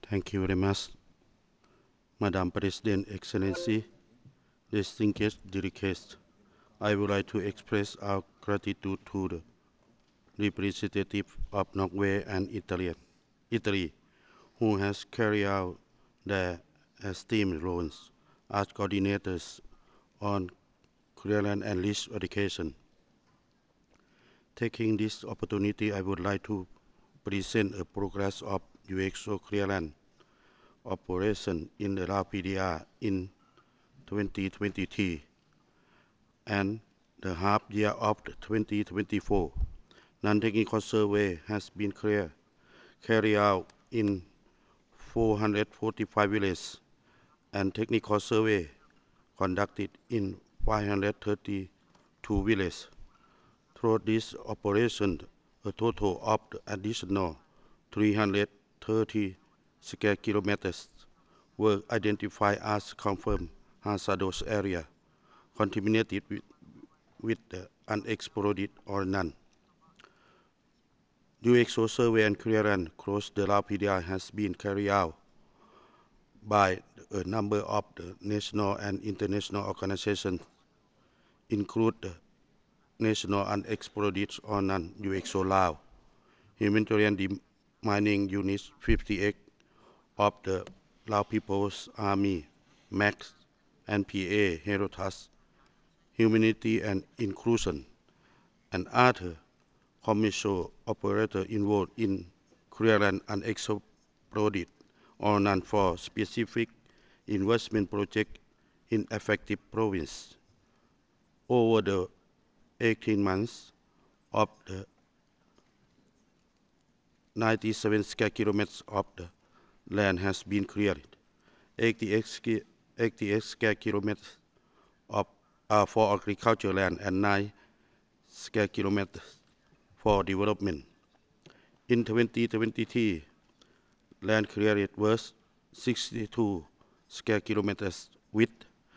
Thank you very much, Madam President, Excellency, distinguished delegates. I would like to express our gratitude to the representative of Norway and Italy, who has carried out their esteemed roles as coordinators on clearance and risk education. Taking this opportunity, I would like to present a progress of UXO clearance operation in the LAPDR in 2023 and the half year of 2024. Non-technical survey has been carried out in 445 villages and technical survey conducted in 532 villages. Through this operation, a total of additional 330 square kilometers were identified as confirmed hazardous area contaminated with unexploded or none. UXO survey and clearance across the LAPDR has been carried out by a number of the national and international organizations, include the National Unexploded or Non-UXO Lao, Humanitarian Demining Unit 58 of the Lao People's Army, MAX, NPA, Herotas, Humanity and Inclusion, and other commercial operators involved in clearance unexploded or none for specific investment project in affected province. Over the 18 months of the 97 square kilometers of the land has been cleared. 88 square kilometers of, for agricultural land and 9 square kilometers for development. In 2023, land cleared was 62 square kilometers with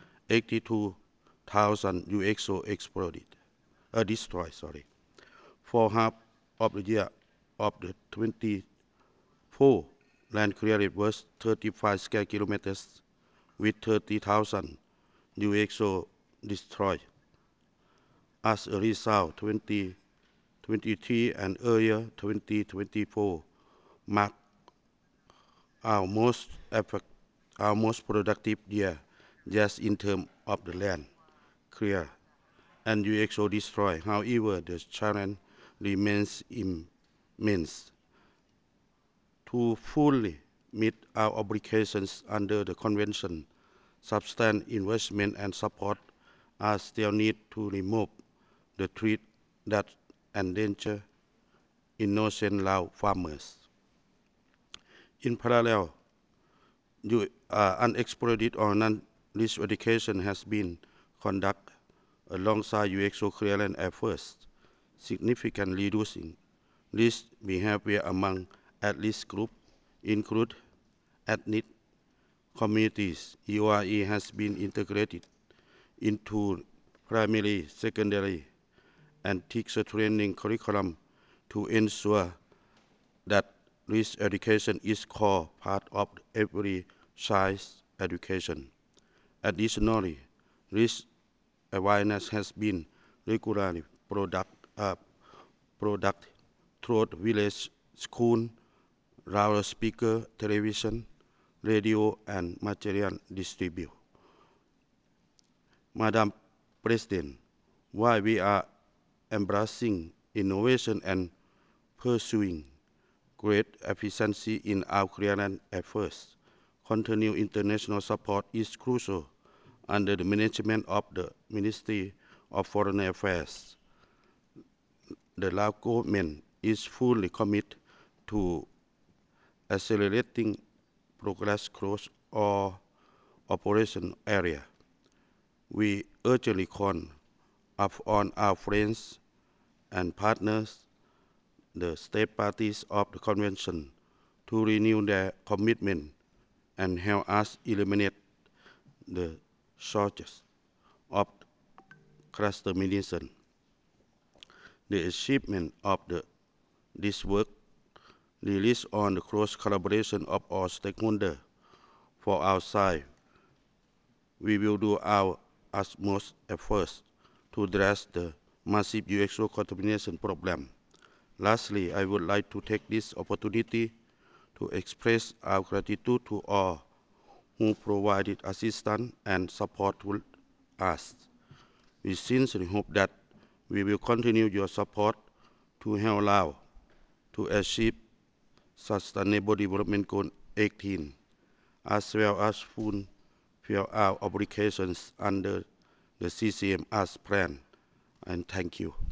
82,000 UXO destroyed. For half of the year of the 24, land cleared was 35 square kilometers with 30,000 UXO destroyed. As a result, 2023 and earlier 2024 marked our most productive year just in terms of the land clear and UXO destroy. However, the challenge remains immense. To fully meet our obligations under the Convention, substantial investment and support are still needed to remove the threat that endanger innocent Lao farmers. In parallel, unexploded or non-risk education has been conducted alongside UXO clearance efforts, significantly reducing risk behavior among at-risk groups, include ethnic communities. URE has been integrated into primary, secondary, and teacher training curriculum to ensure that risk education is core part of every child's education. Additionally, risk awareness has been regularly product through village school, loudspeaker, television, radio, and material distribution. Madam President, while we are embracing innovation and pursuing great efficiency in our clearance efforts, continued international support is crucial under the management of the Ministry of Foreign Affairs. The Lao government is fully committed to accelerating progress across all operation area. We urgently call upon our friends and partners, the state parties of the convention, to renew their commitment and help us eliminate the shortage of cluster medicine. The achievement of this work relies on the close collaboration of all stakeholders. For our side, we will do our utmost efforts to address the massive UXO contamination problem. Lastly, I would like to take this opportunity to express our gratitude to all who provided assistance and support to us. We sincerely hope that we will continue your support to help Laos to achieve Sustainable Development Goal 18, as well as fulfill our obligations under the CCM as planned. And thank you.